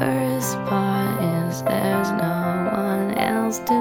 worst part is there's no one else to